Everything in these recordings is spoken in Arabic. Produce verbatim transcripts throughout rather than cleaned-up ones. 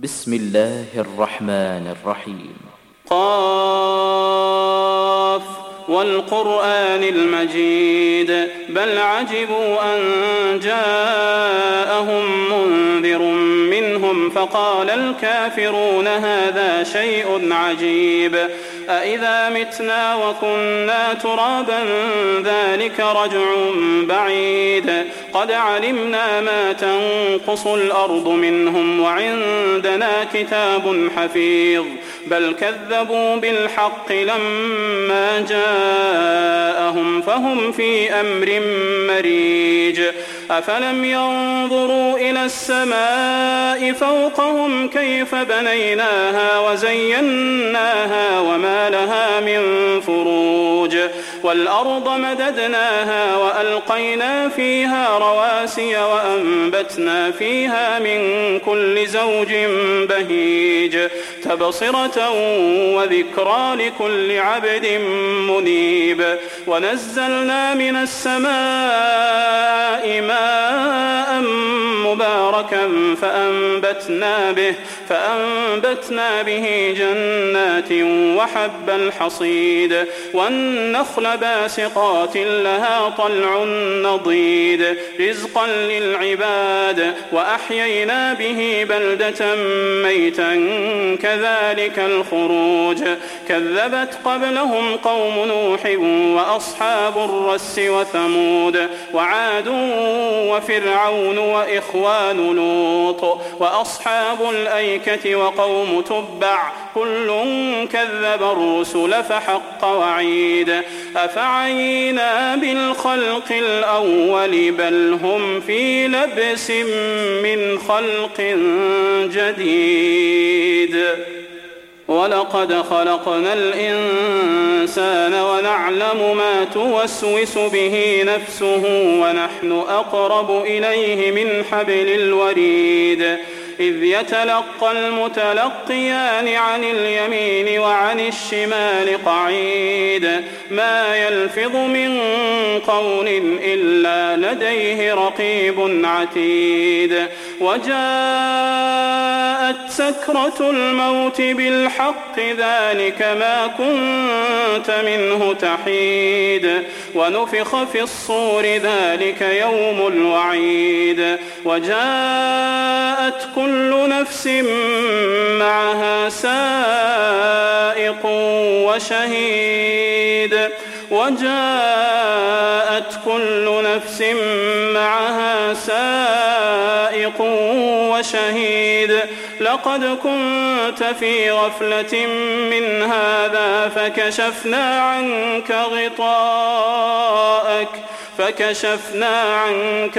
بسم الله الرحمن الرحيم. قاف والقرآن المجيد بل عجبوا أن جاءهم منذر منهم فقال الكافرون هذا شيء عجيب أإذا متنا وكنا ترابا ذلك رجع بعيد قد علمنا ما تنقص الأرض منهم وعندنا كتاب حفيظ بل كذبوا بالحق لما جاءهم فهم في أمر مريج أفلم ينظروا إلى السماء فوقهم كيف بنيناها وزيناها وما لها من فروج والأرض مددناها وألقينا فيها رواسي وأنبتنا فيها من كل زوج بهيج تبصرة وذكرى لكل عبد منيب ونزلنا من السماء ماء مباركا فأنبتنا به, فأنبتنا به جنات وحب الحصيد والنخل باسقات لها طلع نضيد رزقا للعباد وأحيينا به بلدة ميتا كذلك الخروج كذبت قبلهم قوم نوح وأصحاب الرس وثمود وعاد وفرعون وإخوان لوط وأصحاب الأيكة وقوم تبع كل كذب الرسل فحق وعيد أفعينا بالخلق الأول بل هم في لبس من خلق جديد ولقد خلقنا الإنسان ونعلم ما توسوس به نفسه ونحن أقرب إليه من حبل الوريد إذ يتلقى المتلقيان عن اليمين وعن الشمال قعيد ما يلفظ من قول إلا لديه رقيب عتيد وجاءت سكرة الموت بالحق ذلك ما كنت منه تحيد ونفخ في الصور ذلك يوم الوعيد وجاءت كل نفس معها سائق وشهيد وجاءت كل نفس معها سائق وشهيد لقد كنت في غفلة من هذا فكشفنا عنك غطاءك فكشفنا عنك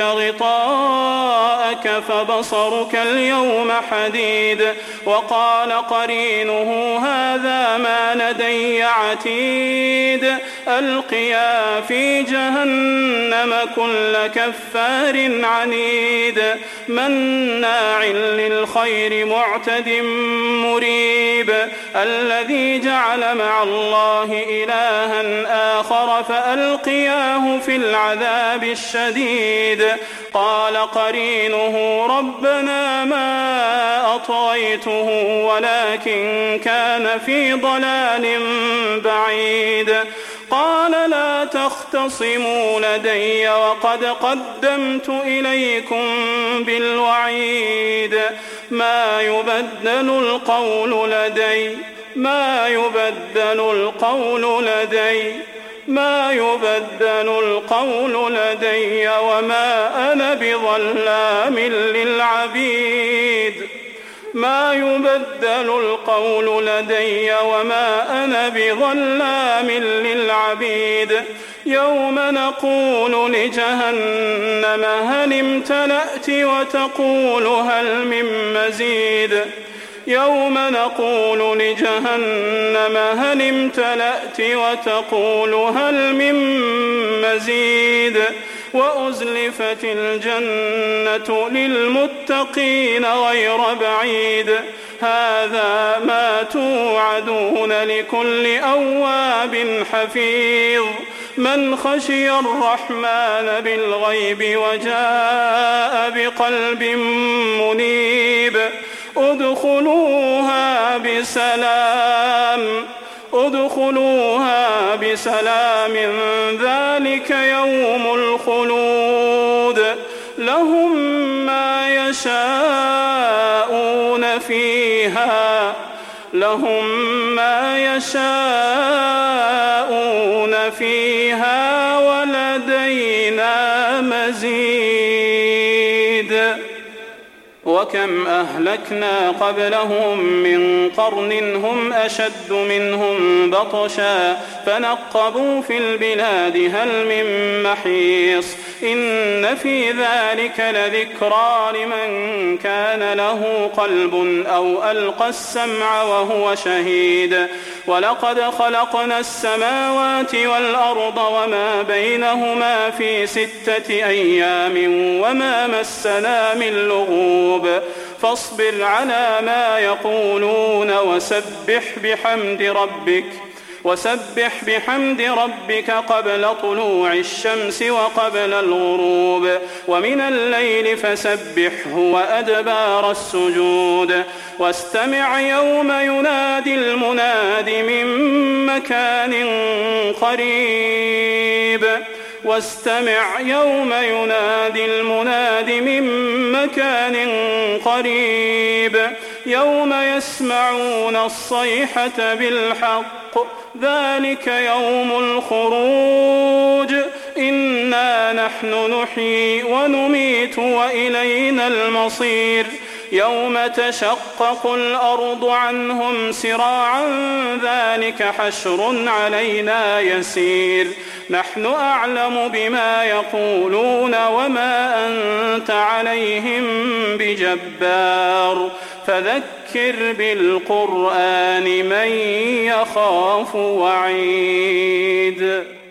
غطاءك فبصرك اليوم حديد وقال قرينه هذا ما لدي عتيد ألقيا في جهنم كل كفار عنيد مناع للخير معتد مريب الذي جعل مع الله إلها آخر فألقياه في العذاب الشديد قال قرينه ربنا ما أطغيته ولكن كان في ضلال بعيد قال لا تختصموا لدي وقد قدمت إليكم بالوعيد ما يبدل القول لدي ما يبدل القول لدي ما يبدل القول لدي وما أنا بظلام للعبيد ما يبدل القول لدي وما أنا بظلام للعبيد يوم نقول لجهنم هل امتلأت وتقول هل من مزيد يوم نقول لجهنم هل امتلأت وتقول هل من مزيد وأزلفت الجنة للمتقين غير بعيد هذا ما توعدون لكل أواب حفيظ من خشي الرحمن بالغيب وجاء بقلب منيب ادخلوها بسلام ادخلوها بسلام ذلك يوم الخلود لهم ما يشاءون فيها لهم ما يشاءون فيها ولدينا مزيد. وكم أهلكنا قبلهم من قرن هم أشد منهم بطشا فنقبوا في البلاد هل من محيص إن في ذلك لذكرى لمن كان له قلب أو ألقى السمع وهو شهيد. ولقد خلقنا السماوات والأرض وما بينهما في ستة أيام وما مسنا من لغوب فاصبر على ما يقولون وسبح بحمد ربك وسبح بحمد ربك قبل طلوع الشمس وقبل الغروب ومن الليل فسبحه وأدبار السجود واستمع يوم ينادي المناد من مكان قريب واستمع يوم ينادي المناد من مكان قريب يوم يسمعون الصيحة بالحق ذلك يوم الخروج إنا نحن نحيي ونميت وإلينا المصير يوم تشقق الأرض عنهم سراعا ذلك حشر علينا يسير نحن أعلم بما يقولون وما أنت عليهم بجبار فذكر بالقرآن من يخاف وعيد.